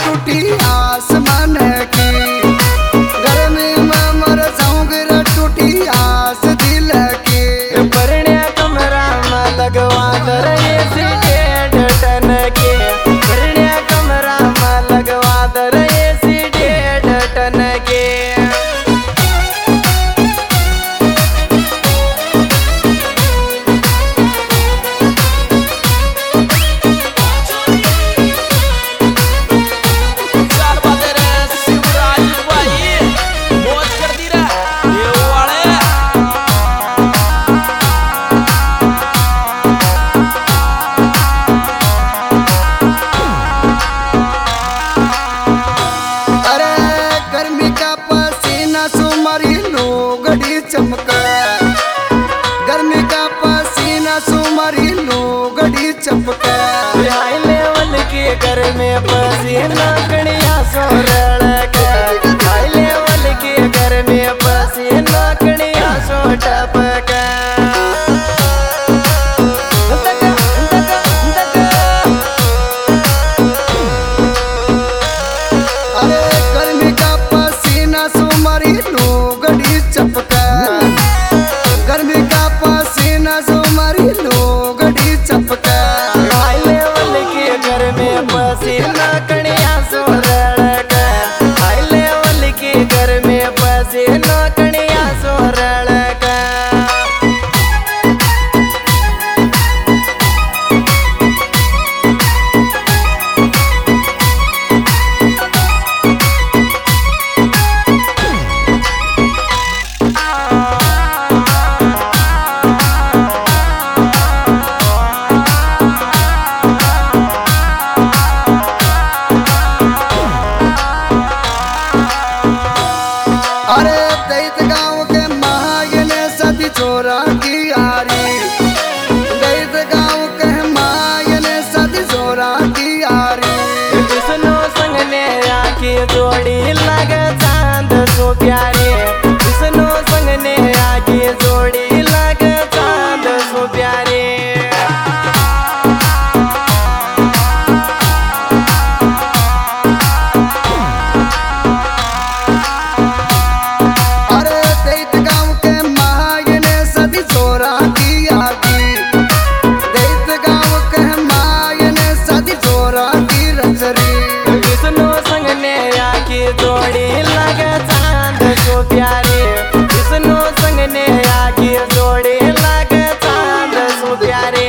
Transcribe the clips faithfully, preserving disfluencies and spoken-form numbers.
टूटी आसमान की, गर्मी में मर जाऊंगी रे टूटी आस दिल की। परण्या कमरा में लगवा दर एसी डेढ़ टन के, परण्या कमरा में लगवा दर एसी डेढ़ टन के। चमका गर्मी का पसीना सुमरी लुगड़ी चमका। हाई लेवल के घर में पसीना कणिया सो रड़का, हाई लेवल के घर में पसीना कणिया सो टपका। अरे गर्मी का पसीना सुमरी लुगड़ी चमका, गर्मी का पसीना सुमरी लुगड़ी चमका। हाई लेवल के घर में पसीना कणिया सो रड़का, हाई लेवल के घर में पसीना कणिया सो रड़का। अरे दैत गांव के महायन सती छोरा की यारी, दैत गांव के महायन सती छोरा की यारी। विष्णु संग ने आके जोड़ी लगे चांद सो प्यारे, विष्णु संग ने आके जोड़ी लगे चांद सो प्यारे। विष्णु संग ने आके जोड़ी लगे चांद सो प्यारे, विष्णु संग ने आके जोड़ी लगे चांद सो प्यारे।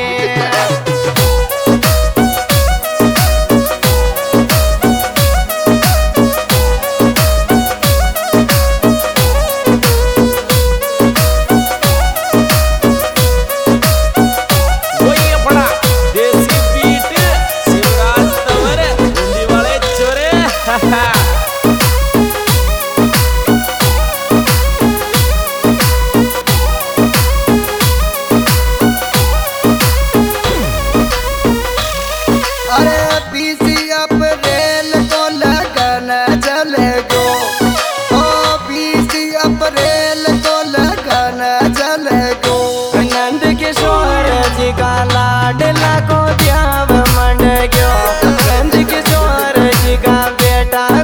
लाडला को ब्याव मंड गयो, नंद किशोर जी का बेटा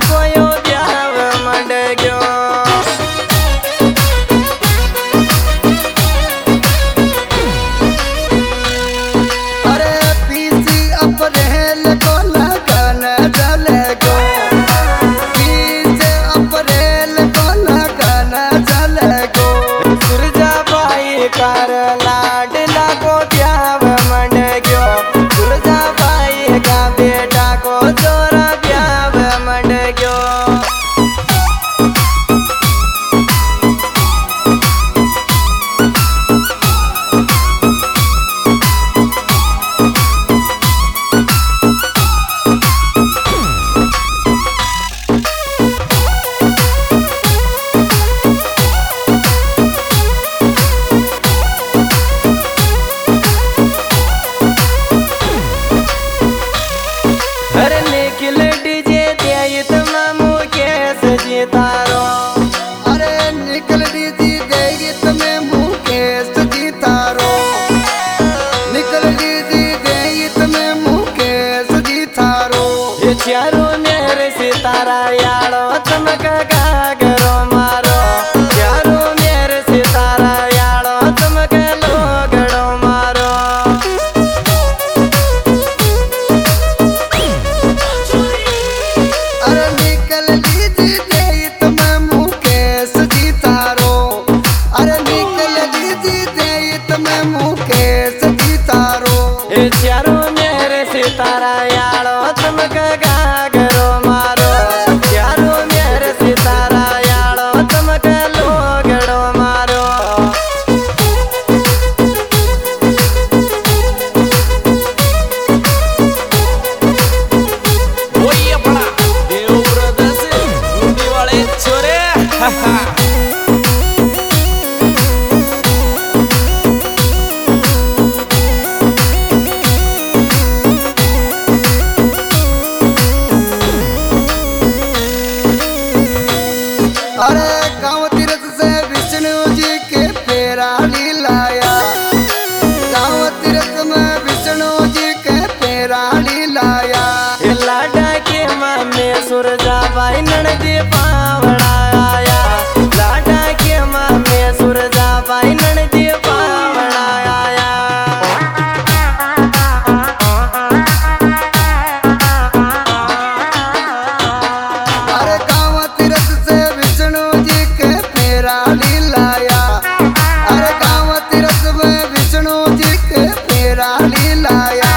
सितारा याड़ो चमक घाघरो मारो चारों मेरे सितारा याड़ो चमक लोगड़ो मारो। अरे निकल लीजिए तुम्हें मुकेश जी तारो, अरे निकल लीजिए तुम्हें मुकेश जी तारो। चारों मेरे सितारा याड़ो चमक घाघरो मारो चारों मेरे सितारा याड़ो चमक लोगड़ो मारो। वही अपना देव ब्रदर्स मुंडी वाले छोरे। अरे गाँव तीर्थ से विष्णु जी के फेरा लाया, गाँव तीर्थ में विष्णु जी के फेरा लाया। लाडा के मामे सुरजा बाई ननदी पावड़ा आया लाडा के मामे सुरजा बाई ननदी पावड़ा आया। अरे गाँव तीर्थ से विष्णु जी के फेरा लाया, अरे गाँव तीर्थ में विष्णु जी के फेरा लाया।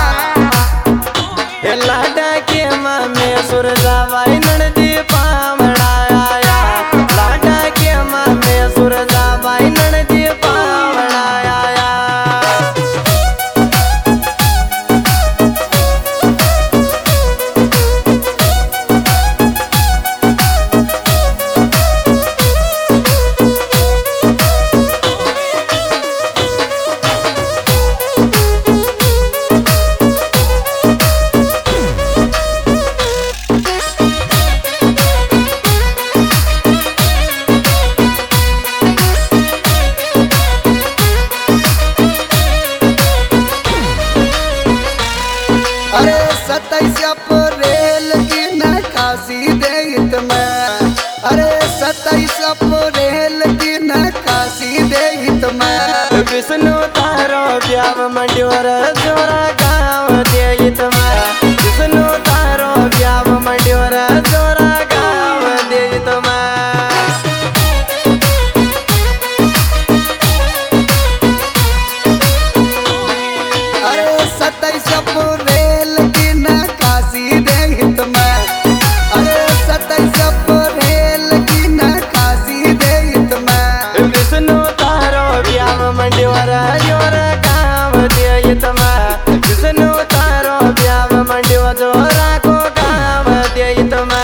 लाडा के मामे सुरजा बाई ननदी पावड़ा आया लाडा के मामे सुरजा बाई ननदी पावड़ा आया। अरे सत्ताईस अप्रैल की नकाशी देत में, अरे सत्ताईस अप्रैल की नकाशी देत में। विष्णु तारो ब्याव मंड्योर जोरा गाँव देत में विष्णु तारो ब्याव मंड्योर जोरा गाँव देत में। अरे सत्ताईस अप्रैल की नकाशी देत में, अरे सत्ताईस अप्रैल की नकाशी देत में। विष्णु तारो ब्याव मंड्योर जोरा गाँव देत में विष्णु तारो ब्याव मंड्यो जोरा को गाँव देत में।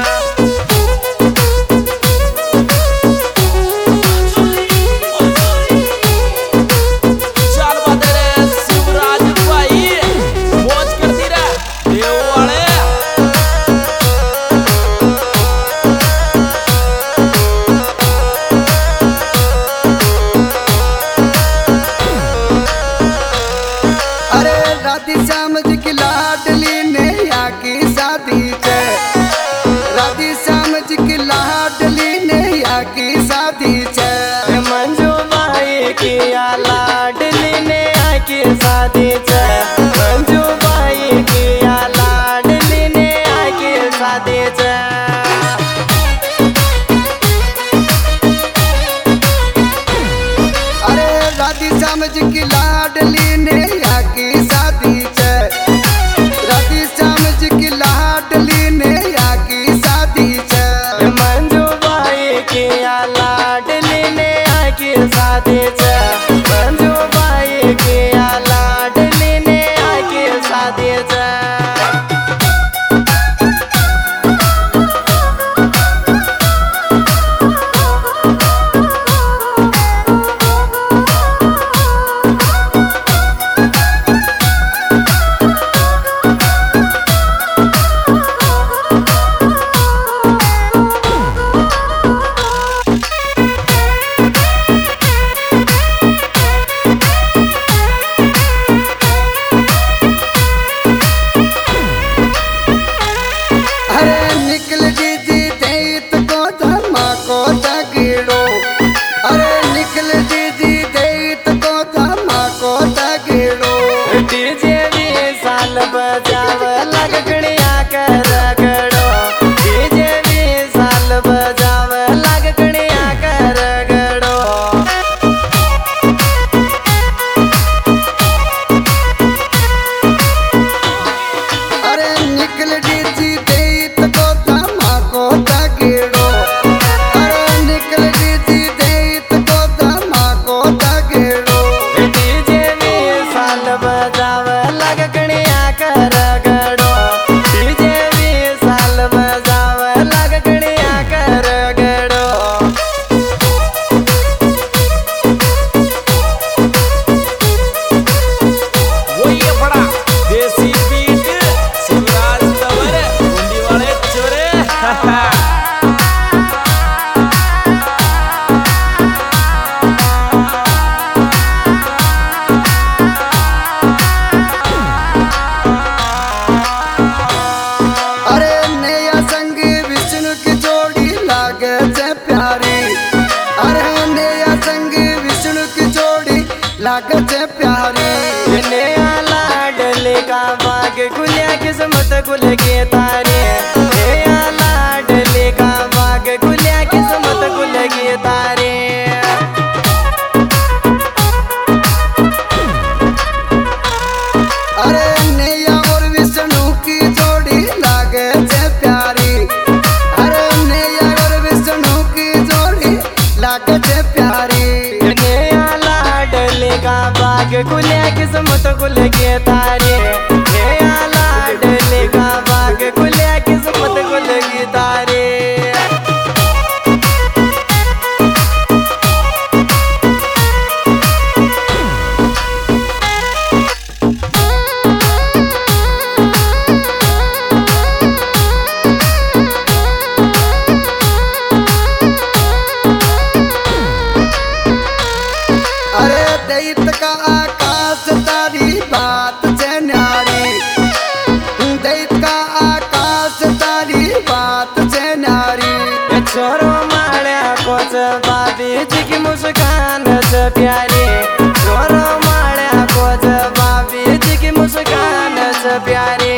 चाल बाते रे शिवराज भाई मौज करती रे देव वाले। अरे राधे श्याम जी की लाडली ने की शादी छे, राधे श्याम जी की लाडली ने की शादी छे। मंजू बाई की लाडली ने आकी शादी छे मंजू बाई की लाडली ने आकी शादी छे। अरे राधे श्याम जी की लाडली ने की शादी छे, राधे श्याम जी की लाडली ने की शादी छे। मंजू बाई की लाडली ने आकी शादी छे मंजू बाई की लाडली ने आकी शादी छे। निकल दीदी देत को धमाको तगड़ो। अरे निकल दीदी देत को धमाको तगड़ो। डीजे भी साल बजाव लगकड़िया कर रगड़ो। डीजे भी साल बजाव लगकड़िया कर रगड़ो। अरे निकल दीदी देत को धमाको तगड़ो। अरे निकल दीदी देत को धमाको तगड़ो। डीजे भी साल बजाव लगकड़िया कर रगड़ो। डीजे भी साल बजाव लगकड़िया कर रगड़ो। वो ये बड़ा देसी बीट शिवराज तंवर गुंडी वाले छोरे। अरे नया संग विष्णु की जोड़ी लागे से प्यारी। अरे नया संग विष्णु की जोड़ी लागे से प्यारी। नया लाडले का बाग खुलिया किस्मत खुल के तारे। नया लाडले का बाग खुलिया किस्मत खुल के तारे। अरे नैया और विष्णु की जोड़ी लागे से प्यारी। अरे नैया और विष्णु की जोड़ी लागे से प्यारी। नया लाडले का बाग खुलिया किस्मत खुल के तारे। नया लाडले का बाग खुलिया किस्मत खुल के तारे। अरे दैत का आकाश तारी बात से न्यारी। दैत का आकाश तारी बात से न्यारी। ये छोरो माड़िया कोच बाबी जी की मुस्कान से प्यारी। छोरो माड़िया कोच बाबी जी की मुस्कान से प्यारी।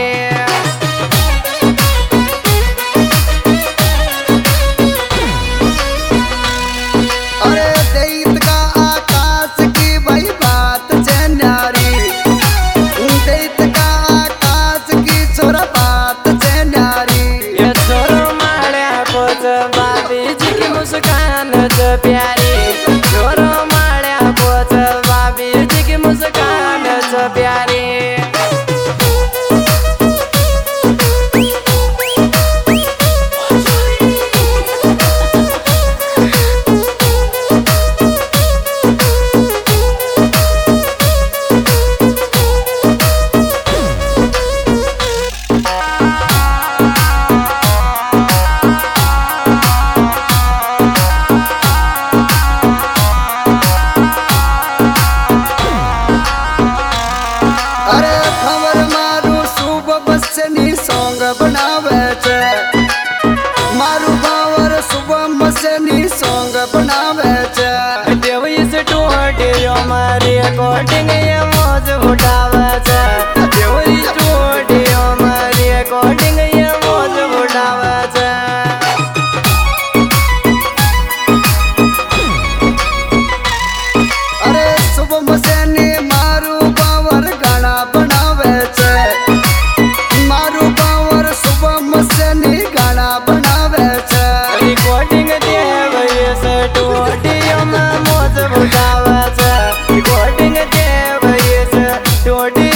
अरे दैत का आकाश की भाई बात से न्यारी। दैत का आकाश की छोरा बात से न्यारी। ये छोरो माड़िया कोच बाबी जी की मुस्कान से प्यारी। छोरो माड़िया कोच बाबी जी की मुस्कान से प्यारी। अरे खबर मारू सुबह बसनी सॉन्ग बनावे छे। मारू बावर सुबह मसनी सॉन्ग बनावे छे। देवी से टोटे हमारी कोटिंग ये मौज उठावे छे। देवी टोटे हमारी कोटिंग ये मौज उठावे छे। अरे सुबह मसनी मारू बावर गाना बनावे छे। मारू बावर सुबह मसनी गाना बनावे छे। रिकॉर्डिंग देवी से टोटे हम मौज उठावे छे। रिकॉर्डिंग देवी से टोटे